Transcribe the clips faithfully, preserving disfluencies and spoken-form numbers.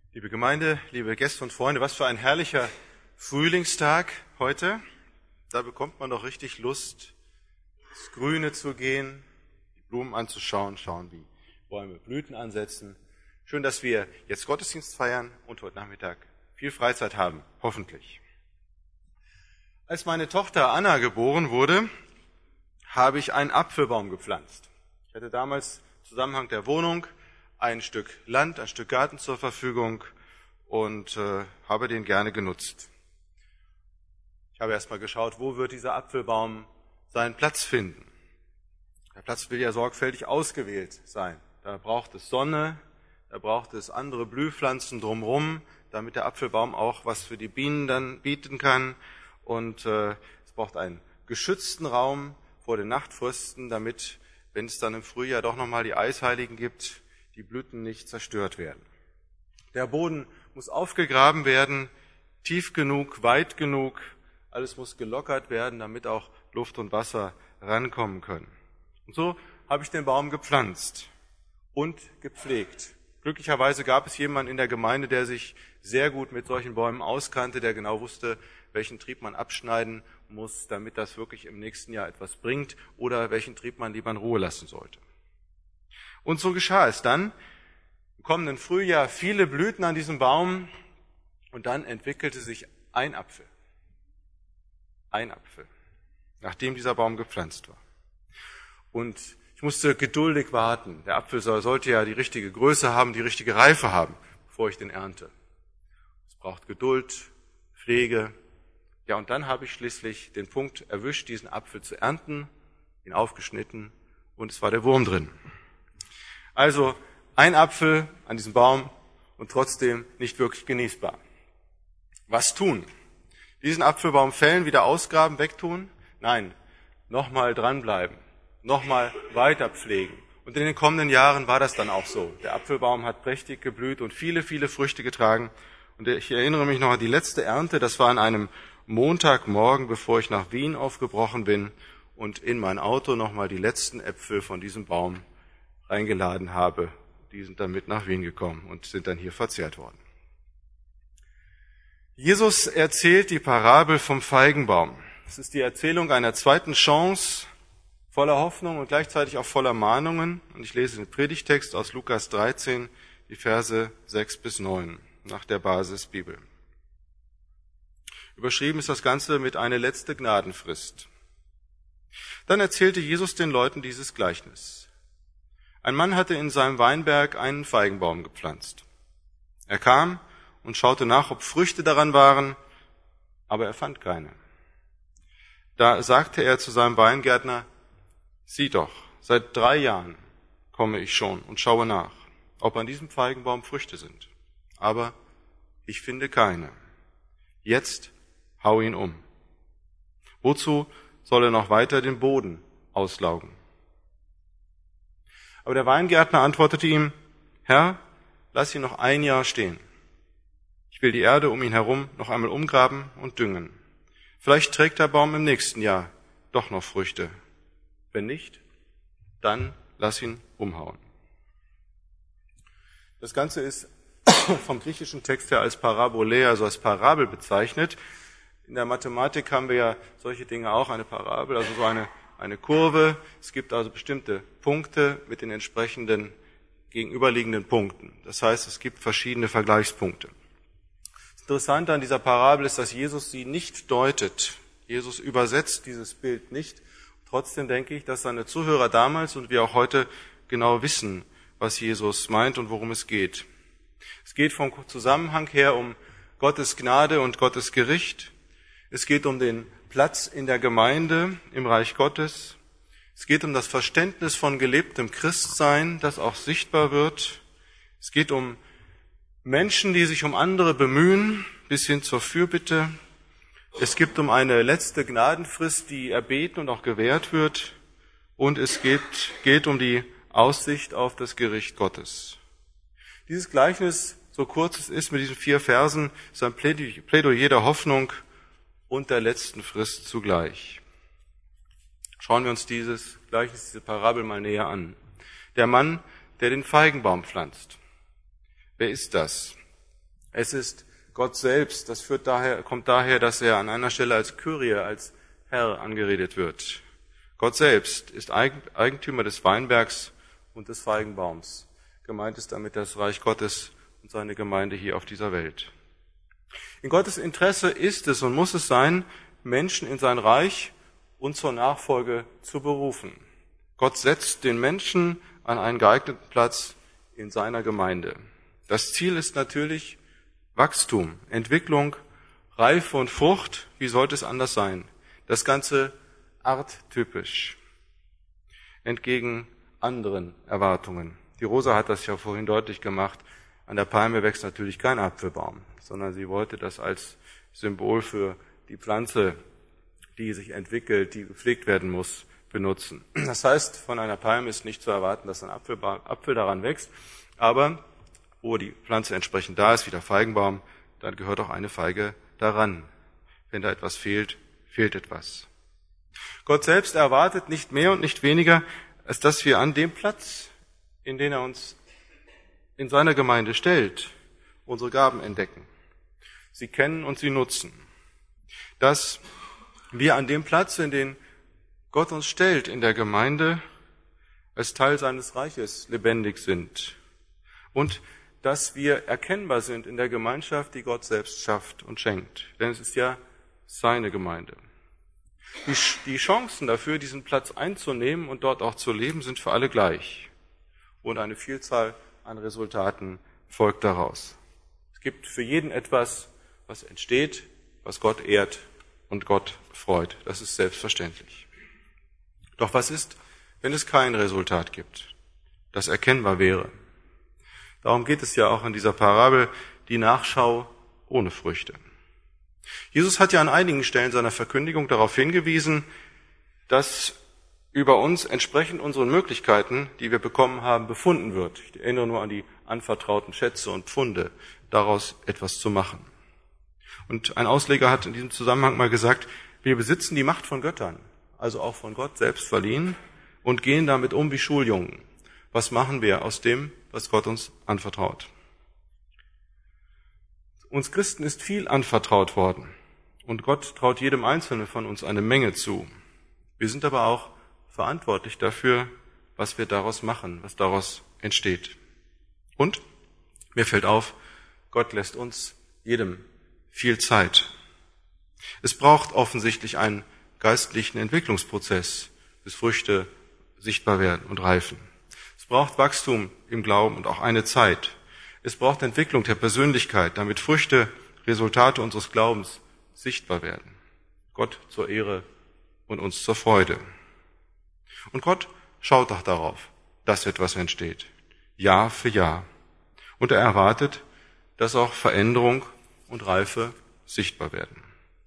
Liebe Gemeinde, liebe Gäste und Freunde, was für ein herrlicher Frühlingstag heute. Da bekommt man doch richtig Lust, ins Grüne zu gehen, die Blumen anzuschauen, schauen, wie Bäume Blüten ansetzen. Schön, dass wir jetzt Gottesdienst feiern und heute Nachmittag viel Freizeit haben, hoffentlich. Als meine Tochter Anna geboren wurde, habe ich einen Apfelbaum gepflanzt. Ich hatte damals im Zusammenhang der Wohnung ein Stück Land, ein Stück Garten zur Verfügung und äh, habe den gerne genutzt. Ich habe erst mal geschaut, wo wird dieser Apfelbaum seinen Platz finden. Der Platz will ja sorgfältig ausgewählt sein. Da braucht es Sonne, da braucht es andere Blühpflanzen drumherum, damit der Apfelbaum auch was für die Bienen dann bieten kann. Und äh, es braucht einen geschützten Raum vor den Nachtfrösten, damit, wenn es dann im Frühjahr doch nochmal die Eisheiligen gibt, die Blüten nicht zerstört werden. Der Boden muss aufgegraben werden, tief genug, weit genug. Alles muss gelockert werden, damit auch Luft und Wasser rankommen können. Und so habe ich den Baum gepflanzt und gepflegt. Glücklicherweise gab es jemanden in der Gemeinde, der sich sehr gut mit solchen Bäumen auskannte, der genau wusste, welchen Trieb man abschneiden muss, damit das wirklich im nächsten Jahr etwas bringt, oder welchen Trieb man lieber in Ruhe lassen sollte. Und so geschah es dann. Im kommenden Frühjahr viele Blüten an diesem Baum und dann entwickelte sich ein Apfel. Ein Apfel, nachdem dieser Baum gepflanzt war. Und ich musste geduldig warten. Der Apfel sollte ja die richtige Größe haben, die richtige Reife haben, bevor ich den ernte. Es braucht Geduld, Pflege. Ja, und dann habe ich schließlich den Punkt erwischt, diesen Apfel zu ernten, ihn aufgeschnitten und es war der Wurm drin. Also ein Apfel an diesem Baum und trotzdem nicht wirklich genießbar. Was tun? Diesen Apfelbaum fällen, wieder ausgraben, wegtun? Nein, nochmal dranbleiben, nochmal weiter pflegen. Und in den kommenden Jahren war das dann auch so. Der Apfelbaum hat prächtig geblüht und viele, viele Früchte getragen. Und ich erinnere mich noch an die letzte Ernte, das war an einem Montagmorgen, bevor ich nach Wien aufgebrochen bin und in mein Auto nochmal die letzten Äpfel von diesem Baum eingeladen habe. Die sind dann mit nach Wien gekommen und sind dann hier verzehrt worden. Jesus erzählt die Parabel vom Feigenbaum. Es ist die Erzählung einer zweiten Chance, voller Hoffnung und gleichzeitig auch voller Mahnungen. Und ich lese den Predigtext aus Lukas dreizehn, die Verse sechs bis neun, nach der Basisbibel. Überschrieben ist das Ganze mit eine letzte Gnadenfrist. Dann erzählte Jesus den Leuten dieses Gleichnis. Ein Mann hatte in seinem Weinberg einen Feigenbaum gepflanzt. Er kam und schaute nach, ob Früchte daran waren, aber er fand keine. Da sagte er zu seinem Weingärtner, sieh doch, seit drei Jahren komme ich schon und schaue nach, ob an diesem Feigenbaum Früchte sind. Aber ich finde keine. Jetzt hau ihn um. Wozu soll er noch weiter den Boden auslaugen? Aber der Weingärtner antwortete ihm, Herr, lass ihn noch ein Jahr stehen. Ich will die Erde um ihn herum noch einmal umgraben und düngen. Vielleicht trägt der Baum im nächsten Jahr doch noch Früchte. Wenn nicht, dann lass ihn umhauen. Das Ganze ist vom griechischen Text her als Parabole, also als Parabel bezeichnet. In der Mathematik haben wir ja solche Dinge auch, eine Parabel, also so eine eine Kurve. Es gibt also bestimmte Punkte mit den entsprechenden gegenüberliegenden Punkten. Das heißt, es gibt verschiedene Vergleichspunkte. Das Interessante an dieser Parabel ist, dass Jesus sie nicht deutet. Jesus übersetzt dieses Bild nicht. Trotzdem denke ich, dass seine Zuhörer damals und wir auch heute genau wissen, was Jesus meint und worum es geht. Es geht vom Zusammenhang her um Gottes Gnade und Gottes Gericht. Es geht um den Platz in der Gemeinde, im Reich Gottes. Es geht um das Verständnis von gelebtem Christsein, das auch sichtbar wird. Es geht um Menschen, die sich um andere bemühen, bis hin zur Fürbitte. Es geht um eine letzte Gnadenfrist, die erbeten und auch gewährt wird. Und es geht, geht um die Aussicht auf das Gericht Gottes. Dieses Gleichnis, so kurz es ist, mit diesen vier Versen, ist ein Plädoyer der Hoffnung und der letzten Frist zugleich. Schauen wir uns dieses Gleichnis, diese Parabel mal näher an. Der Mann, der den Feigenbaum pflanzt. Wer ist das? Es ist Gott selbst. Das führt daher, kommt daher, dass er an einer Stelle als Kyrie, als Herr angeredet wird. Gott selbst ist Eigentümer des Weinbergs und des Feigenbaums. Gemeint ist damit das Reich Gottes und seine Gemeinde hier auf dieser Welt. In Gottes Interesse ist es und muss es sein, Menschen in sein Reich und zur Nachfolge zu berufen. Gott setzt den Menschen an einen geeigneten Platz in seiner Gemeinde. Das Ziel ist natürlich Wachstum, Entwicklung, Reife und Frucht. Wie sollte es anders sein? Das Ganze arttypisch, entgegen anderen Erwartungen. Die Rosa hat das ja vorhin deutlich gemacht. An der Palme wächst natürlich kein Apfelbaum, sondern sie wollte das als Symbol für die Pflanze, die sich entwickelt, die gepflegt werden muss, benutzen. Das heißt, von einer Palme ist nicht zu erwarten, dass ein Apfelbaum, Apfel daran wächst, aber wo die Pflanze entsprechend da ist, wie der Feigenbaum, dann gehört auch eine Feige daran. Wenn da etwas fehlt, fehlt etwas. Gott selbst erwartet nicht mehr und nicht weniger, als dass wir an dem Platz, in den er uns in seiner Gemeinde stellt, unsere Gaben entdecken, sie kennen und sie nutzen. Dass wir an dem Platz, in den Gott uns stellt in der Gemeinde, als Teil seines Reiches lebendig sind und dass wir erkennbar sind in der Gemeinschaft, die Gott selbst schafft und schenkt. Denn es ist ja seine Gemeinde. Die, die Chancen dafür, diesen Platz einzunehmen und dort auch zu leben, sind für alle gleich. Und eine Vielzahl an Resultaten folgt daraus. Es gibt für jeden etwas, was entsteht, was Gott ehrt und Gott freut. Das ist selbstverständlich. Doch was ist, wenn es kein Resultat gibt, das erkennbar wäre? Darum geht es ja auch in dieser Parabel, die Nachschau ohne Früchte. Jesus hat ja an einigen Stellen seiner Verkündigung darauf hingewiesen, dass über uns entsprechend unseren Möglichkeiten, die wir bekommen haben, befunden wird. Ich erinnere nur an die anvertrauten Schätze und Pfunde, daraus etwas zu machen. Und ein Ausleger hat in diesem Zusammenhang mal gesagt, wir besitzen die Macht von Göttern, also auch von Gott selbst verliehen, und gehen damit um wie Schuljungen. Was machen wir aus dem, was Gott uns anvertraut? Uns Christen ist viel anvertraut worden und Gott traut jedem Einzelnen von uns eine Menge zu. Wir sind aber auch verantwortlich dafür, was wir daraus machen, was daraus entsteht. Und mir fällt auf, Gott lässt uns jedem viel Zeit. Es braucht offensichtlich einen geistlichen Entwicklungsprozess, bis Früchte sichtbar werden und reifen. Es braucht Wachstum im Glauben und auch eine Zeit. Es braucht Entwicklung der Persönlichkeit, damit Früchte, Resultate unseres Glaubens sichtbar werden. Gott zur Ehre und uns zur Freude. Und Gott schaut auch darauf, dass etwas entsteht, Jahr für Jahr. Und er erwartet, dass auch Veränderung und Reife sichtbar werden.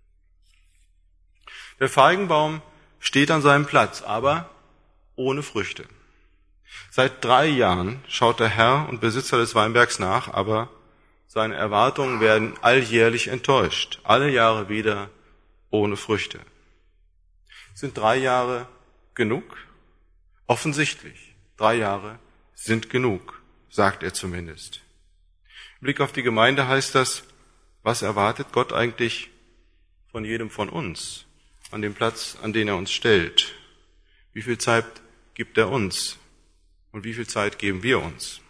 Der Feigenbaum steht an seinem Platz, aber ohne Früchte. Seit drei Jahren schaut der Herr und Besitzer des Weinbergs nach, aber seine Erwartungen werden alljährlich enttäuscht, alle Jahre wieder ohne Früchte. Sind drei Jahre genug? Offensichtlich, drei Jahre sind genug, sagt er zumindest. Im Blick auf die Gemeinde heißt das, was erwartet Gott eigentlich von jedem von uns, an dem Platz, an den er uns stellt? Wie viel Zeit gibt er uns? Und wie viel Zeit geben wir uns?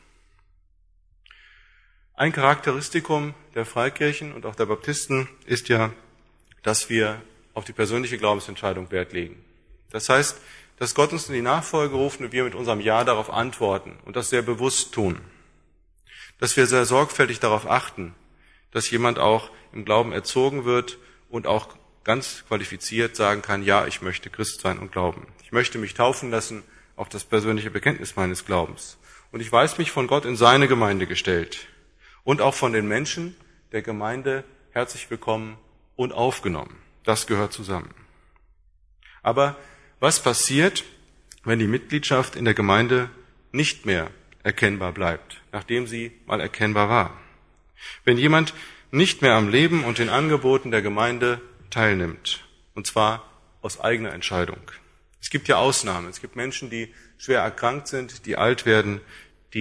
Ein Charakteristikum der Freikirchen und auch der Baptisten ist ja, dass wir auf die persönliche Glaubensentscheidung Wert legen. Das heißt, dass Gott uns in die Nachfolge ruft und wir mit unserem Ja darauf antworten und das sehr bewusst tun. Dass wir sehr sorgfältig darauf achten, dass jemand auch im Glauben erzogen wird und auch ganz qualifiziert sagen kann, ja, ich möchte Christ sein und glauben. Ich möchte mich taufen lassen auf das persönliche Bekenntnis meines Glaubens. Und ich weiß mich von Gott in seine Gemeinde gestellt und auch von den Menschen der Gemeinde herzlich willkommen und aufgenommen. Das gehört zusammen. Aber was passiert, wenn die Mitgliedschaft in der Gemeinde nicht mehr erkennbar bleibt, nachdem sie mal erkennbar war? Wenn jemand nicht mehr am Leben und den Angeboten der Gemeinde teilnimmt, und zwar aus eigener Entscheidung. Es gibt ja Ausnahmen. Es gibt Menschen, die schwer erkrankt sind, die alt werden, die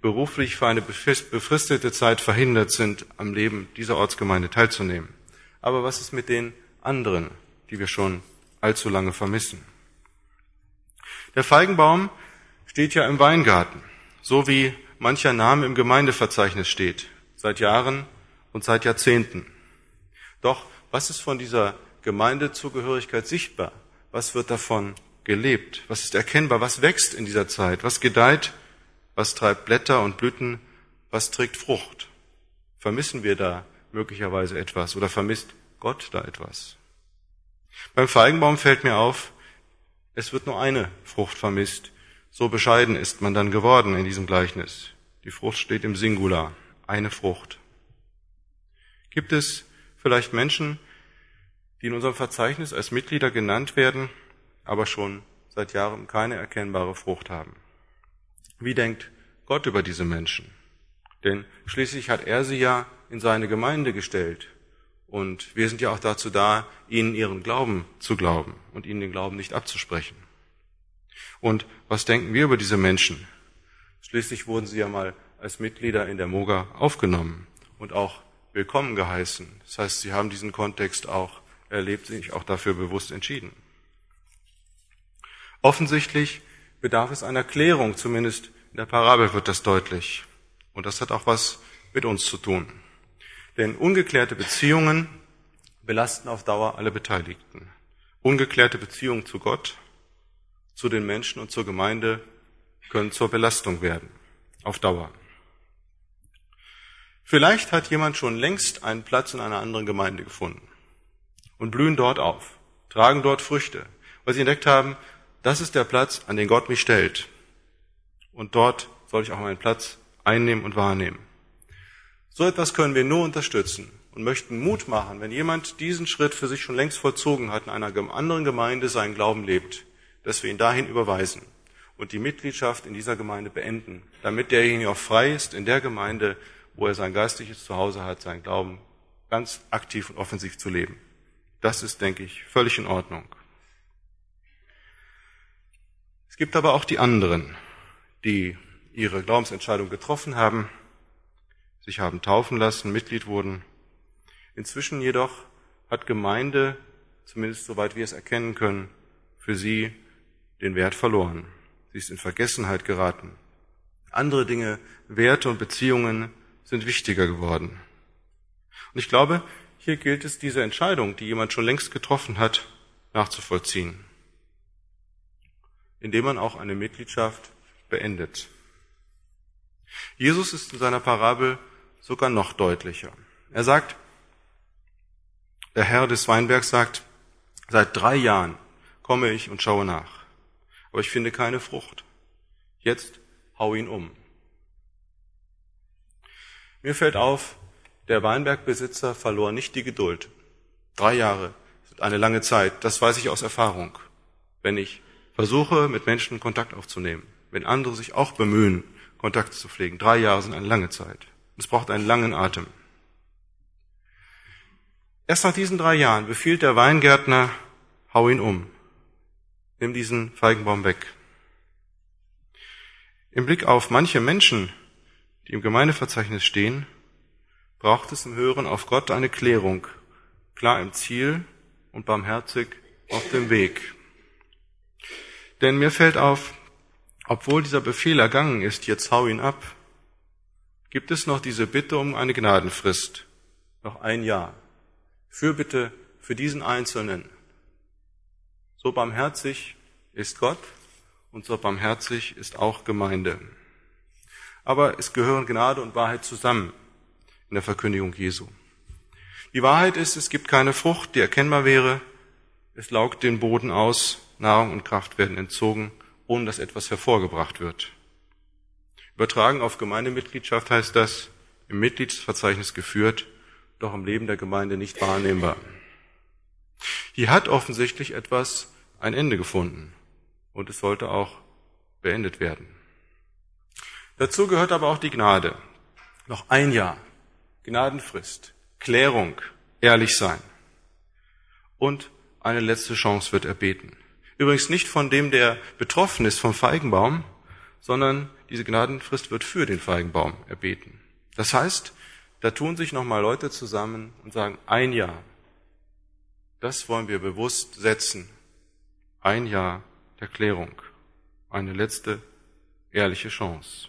beruflich für eine befristete Zeit verhindert sind, am Leben dieser Ortsgemeinde teilzunehmen. Aber was ist mit den anderen, die wir schon allzu lange vermissen? Der Feigenbaum steht ja im Weingarten, so wie mancher Name im Gemeindeverzeichnis steht, seit Jahren und seit Jahrzehnten. Doch was ist von dieser Gemeindezugehörigkeit sichtbar? Was wird davon gelebt? Was ist erkennbar? Was wächst in dieser Zeit? Was gedeiht? Was treibt Blätter und Blüten? Was trägt Frucht? Vermissen wir da möglicherweise etwas oder vermisst Gott da etwas? Beim Feigenbaum fällt mir auf, es wird nur eine Frucht vermisst. So bescheiden ist man dann geworden in diesem Gleichnis. Die Frucht steht im Singular, eine Frucht. Gibt es vielleicht Menschen, die in unserem Verzeichnis als Mitglieder genannt werden, aber schon seit Jahren keine erkennbare Frucht haben? Wie denkt Gott über diese Menschen? Denn schließlich hat er sie ja in seine Gemeinde gestellt. Und wir sind ja auch dazu da, ihnen ihren Glauben zu glauben und ihnen den Glauben nicht abzusprechen. Und was denken wir über diese Menschen? Schließlich wurden sie ja mal als Mitglieder in der Moga aufgenommen und auch willkommen geheißen. Das heißt, sie haben diesen Kontext auch erlebt, sich auch dafür bewusst entschieden. Offensichtlich bedarf es einer Klärung, zumindest in der Parabel wird das deutlich. Und das hat auch was mit uns zu tun. Denn ungeklärte Beziehungen belasten auf Dauer alle Beteiligten. Ungeklärte Beziehungen zu Gott, zu den Menschen und zur Gemeinde können zur Belastung werden, auf Dauer. Vielleicht hat jemand schon längst einen Platz in einer anderen Gemeinde gefunden und blühen dort auf, tragen dort Früchte, weil sie entdeckt haben, das ist der Platz, an den Gott mich stellt. Und dort soll ich auch meinen Platz einnehmen und wahrnehmen. So etwas können wir nur unterstützen und möchten Mut machen, wenn jemand diesen Schritt für sich schon längst vollzogen hat, in einer anderen Gemeinde seinen Glauben lebt, dass wir ihn dahin überweisen und die Mitgliedschaft in dieser Gemeinde beenden, damit derjenige auch frei ist, in der Gemeinde, wo er sein geistliches Zuhause hat, seinen Glauben ganz aktiv und offensiv zu leben. Das ist, denke ich, völlig in Ordnung. Es gibt aber auch die anderen, die ihre Glaubensentscheidung getroffen haben, sich haben taufen lassen, Mitglied wurden. Inzwischen jedoch hat Gemeinde, zumindest soweit wir es erkennen können, für sie den Wert verloren. Sie ist in Vergessenheit geraten. Andere Dinge, Werte und Beziehungen sind wichtiger geworden. Und ich glaube, hier gilt es, diese Entscheidung, die jemand schon längst getroffen hat, nachzuvollziehen, indem man auch eine Mitgliedschaft beendet. Jesus ist in seiner Parabel sogar noch deutlicher. Er sagt, der Herr des Weinbergs sagt, seit drei Jahren komme ich und schaue nach, aber ich finde keine Frucht. Jetzt hau ihn um. Mir fällt auf, der Weinbergbesitzer verlor nicht die Geduld. Drei Jahre sind eine lange Zeit, das weiß ich aus Erfahrung. Wenn ich versuche, mit Menschen Kontakt aufzunehmen, wenn andere sich auch bemühen, Kontakt zu pflegen. Drei Jahre sind eine lange Zeit. Es braucht einen langen Atem. Erst nach diesen drei Jahren befiehlt der Weingärtner, hau ihn um. Nimm diesen Feigenbaum weg. Im Blick auf manche Menschen, die im Gemeindeverzeichnis stehen, braucht es im Hören auf Gott eine Klärung, klar im Ziel und barmherzig auf dem Weg. Denn mir fällt auf, obwohl dieser Befehl ergangen ist, jetzt hau ihn ab, gibt es noch diese Bitte um eine Gnadenfrist, noch ein Jahr. Fürbitte für diesen Einzelnen. So barmherzig ist Gott und so barmherzig ist auch Gemeinde. Aber es gehören Gnade und Wahrheit zusammen in der Verkündigung Jesu. Die Wahrheit ist, es gibt keine Frucht, die erkennbar wäre. Es laugt den Boden aus, Nahrung und Kraft werden entzogen, ohne dass etwas hervorgebracht wird. Übertragen auf Gemeindemitgliedschaft heißt das, im Mitgliedsverzeichnis geführt, doch im Leben der Gemeinde nicht wahrnehmbar. Hier hat offensichtlich etwas ein Ende gefunden und es sollte auch beendet werden. Dazu gehört aber auch die Gnade. Noch ein Jahr, Gnadenfrist, Klärung, ehrlich sein. Und eine letzte Chance wird erbeten. Übrigens nicht von dem, der betroffen ist vom Feigenbaum, sondern diese Gnadenfrist wird für den Feigenbaum erbeten. Das heißt, da tun sich nochmal Leute zusammen und sagen, ein Jahr, das wollen wir bewusst setzen. Ein Jahr der Klärung. Eine letzte ehrliche Chance.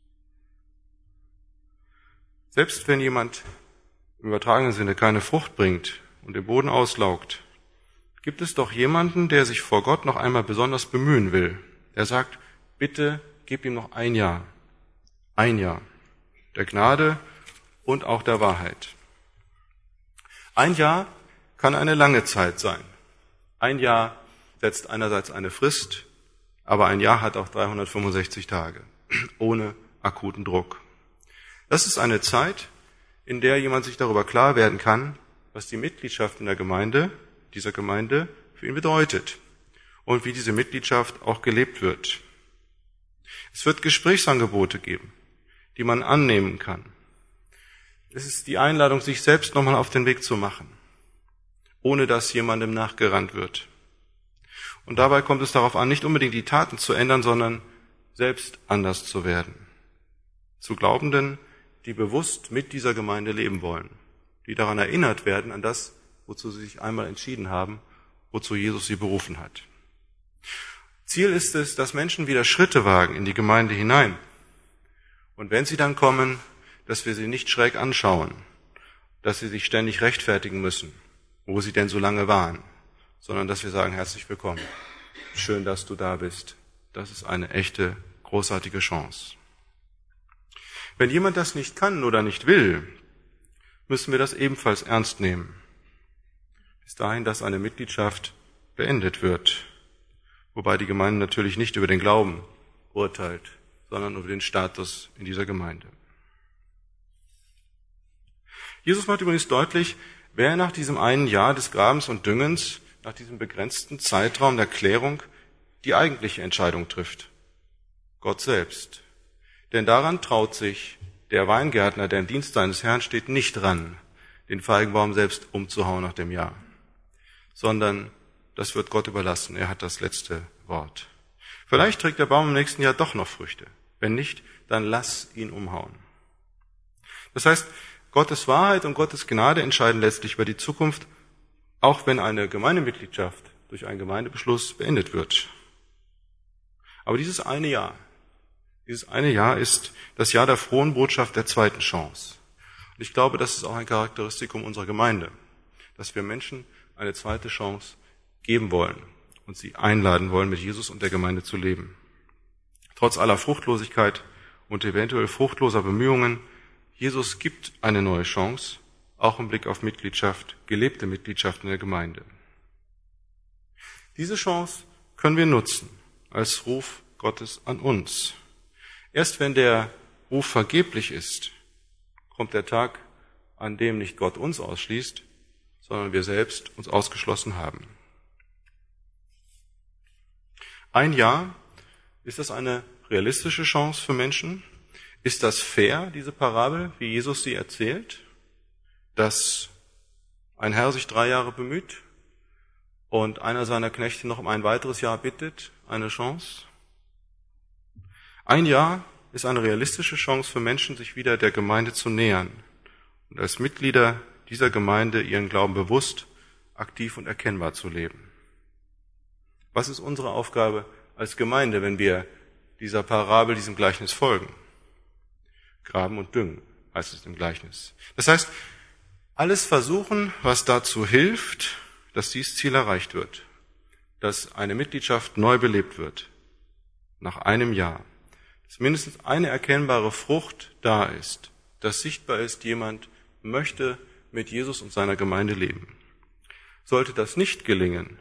Selbst wenn jemand im übertragenen Sinne keine Frucht bringt und den Boden auslaugt, gibt es doch jemanden, der sich vor Gott noch einmal besonders bemühen will. Der sagt, bitte gib ihm noch ein Jahr. Ein Jahr der Gnade und auch der Wahrheit. Ein Jahr kann eine lange Zeit sein. Ein Jahr setzt einerseits eine Frist, aber ein Jahr hat auch dreihundertfünfundsechzig Tage, ohne akuten Druck. Das ist eine Zeit, in der jemand sich darüber klar werden kann, was die Mitgliedschaft in der Gemeinde, dieser Gemeinde, für ihn bedeutet und wie diese Mitgliedschaft auch gelebt wird. Es wird Gesprächsangebote geben, die man annehmen kann. Es ist die Einladung, sich selbst nochmal auf den Weg zu machen, ohne dass jemandem nachgerannt wird. Und dabei kommt es darauf an, nicht unbedingt die Taten zu ändern, sondern selbst anders zu werden. Zu Glaubenden, die bewusst mit dieser Gemeinde leben wollen, die daran erinnert werden, an das, wozu sie sich einmal entschieden haben, wozu Jesus sie berufen hat. Ziel ist es, dass Menschen wieder Schritte wagen in die Gemeinde hinein. Und wenn sie dann kommen, dass wir sie nicht schräg anschauen, dass sie sich ständig rechtfertigen müssen, wo sie denn so lange waren, sondern dass wir sagen, herzlich willkommen, schön, dass du da bist. Das ist eine echte, großartige Chance. Wenn jemand das nicht kann oder nicht will, müssen wir das ebenfalls ernst nehmen. Bis dahin, dass eine Mitgliedschaft beendet wird, wobei die Gemeinde natürlich nicht über den Glauben urteilt, sondern über den Status in dieser Gemeinde. Jesus macht übrigens deutlich, wer nach diesem einen Jahr des Grabens und Düngens, nach diesem begrenzten Zeitraum der Klärung, die eigentliche Entscheidung trifft. Gott selbst. Denn daran traut sich der Weingärtner, der im Dienst seines Herrn steht, nicht ran, den Feigenbaum selbst umzuhauen nach dem Jahr, sondern das wird Gott überlassen. Er hat das letzte Wort. Vielleicht trägt der Baum im nächsten Jahr doch noch Früchte. Wenn nicht, dann lass ihn umhauen. Das heißt, Gottes Wahrheit und Gottes Gnade entscheiden letztlich über die Zukunft, auch wenn eine Gemeindemitgliedschaft durch einen Gemeindebeschluss beendet wird. Aber dieses eine Jahr, dieses eine Jahr ist das Jahr der frohen Botschaft der zweiten Chance. Und ich glaube, das ist auch ein Charakteristikum unserer Gemeinde, dass wir Menschen eine zweite Chance geben wollen und sie einladen wollen, mit Jesus und der Gemeinde zu leben. Trotz aller Fruchtlosigkeit und eventuell fruchtloser Bemühungen, Jesus gibt eine neue Chance, auch im Blick auf Mitgliedschaft, gelebte Mitgliedschaft in der Gemeinde. Diese Chance können wir nutzen als Ruf Gottes an uns. Erst wenn der Ruf vergeblich ist, kommt der Tag, an dem nicht Gott uns ausschließt, sondern wir selbst uns ausgeschlossen haben. Ein Jahr, ist das eine realistische Chance für Menschen? Ist das fair, diese Parabel, wie Jesus sie erzählt, dass ein Herr sich drei Jahre bemüht und einer seiner Knechte noch um ein weiteres Jahr bittet, eine Chance? Ein Jahr ist eine realistische Chance für Menschen, sich wieder der Gemeinde zu nähern und als Mitglieder dieser Gemeinde ihren Glauben bewusst, aktiv und erkennbar zu leben. Was ist unsere Aufgabe als Gemeinde, wenn wir dieser Parabel, diesem Gleichnis folgen? Graben und düngen, heißt es im Gleichnis. Das heißt, alles versuchen, was dazu hilft, dass dieses Ziel erreicht wird, dass eine Mitgliedschaft neu belebt wird, nach einem Jahr, dass mindestens eine erkennbare Frucht da ist, dass sichtbar ist, jemand möchte mit Jesus und seiner Gemeinde leben. Sollte das nicht gelingen,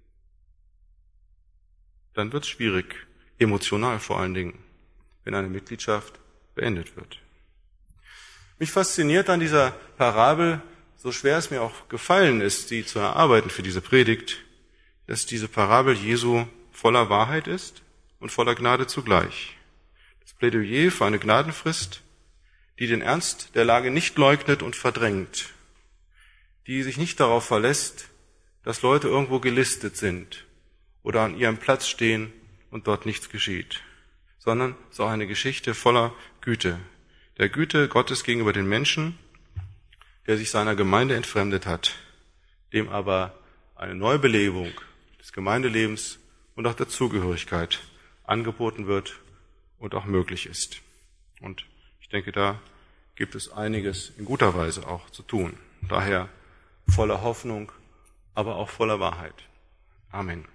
dann wird es schwierig, emotional vor allen Dingen, wenn eine Mitgliedschaft beendet wird. Mich fasziniert an dieser Parabel, so schwer es mir auch gefallen ist, sie zu erarbeiten für diese Predigt, dass diese Parabel Jesu voller Wahrheit ist und voller Gnade zugleich. Das Plädoyer für eine Gnadenfrist, die den Ernst der Lage nicht leugnet und verdrängt, die sich nicht darauf verlässt, dass Leute irgendwo gelistet sind oder an ihrem Platz stehen und dort nichts geschieht, sondern es ist auch eine Geschichte voller Güte. Der Güte Gottes gegenüber den Menschen, der sich seiner Gemeinde entfremdet hat, dem aber eine Neubelebung des Gemeindelebens und auch der Zugehörigkeit angeboten wird und auch möglich ist. Und ich denke, da gibt es einiges in guter Weise auch zu tun. Daher voller Hoffnung, aber auch voller Wahrheit. Amen.